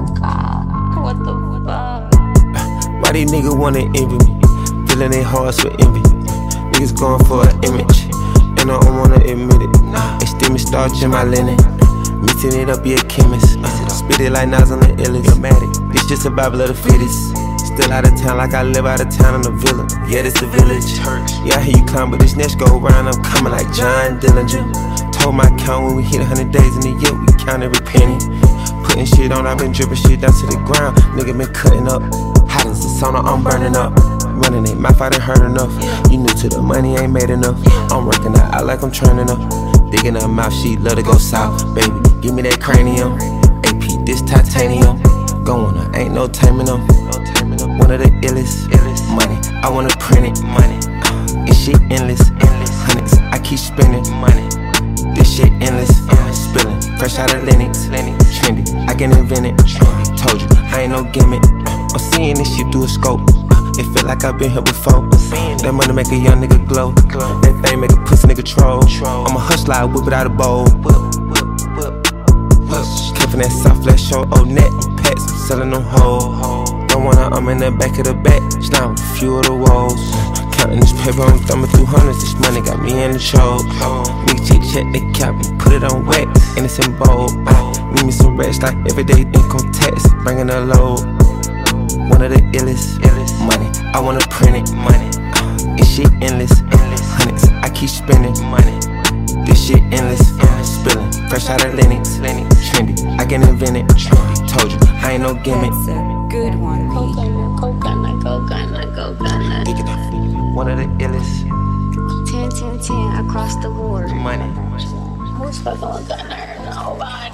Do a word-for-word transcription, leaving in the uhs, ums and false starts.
What the fuck? Why these niggas wanna envy me? Feeling they hearts with envy. Niggas going for an image, and I don't wanna admit it. They still me starch in my linen. Mixing it up, be a chemist. Uh, spit it like Nas on the illest. This just survival of the fittest. Still out of town like I live out of town in the villa. Yeah, this the village. Yeah, I hear you climb, but this next go around, I'm coming like John Dillinger. Told my count when we hit a hundred days in the year, we count every penny. Putting shit on, I've been dripping shit down to the ground. Nigga been cutting up. Hot as the sauna, I'm burning up. Running they mouth, I done heard enough. You new to the money, ain't made enough. I'm working out, I like I'm turning up. Digging her mouth, she love to go south. Baby, give me that cranium. A P, this titanium. Go on her, ain't no taming them. One of the illest, illest money. I wanna print it, money. Uh, this shit endless, endless. Hundreds, I keep spending money. This shit endless, uh, spilling. Fresh out of Linux, Linux. Trendy, I can invent it. Uh, told you, I ain't no gimmick. Uh, I'm seeing this shit through a scope. Uh, it feel like I've been here before. That money make a young nigga glow. That thing make a pussy nigga troll. I'm a hustler, I whip it out of bowl. Clipping that soft flesh show, oh net, pets, selling them whole. Don't wanna, I'm in the back of the back, down a few of the walls. Counting this paper, I'm thumbing through hundreds, this money got me in the choke. Nigga check, check the cap and put it on wax, innocent bold. Need me some rest like everyday income tax, bringing a load. One of the illest, illest money, I wanna print it, money. Uh, this shit endless, endless. Hundreds, I keep spending money. This shit endless, uh, spilling. Fresh out of Linux, Linux. Trendy, I can invent it. Uh, told you, I ain't no gimmick. That's a good one. Coconut, coconut, coconut, coconut. One of the illest. ten, ten, ten across the board. Money. Who's fucking with that nerd? Nobody.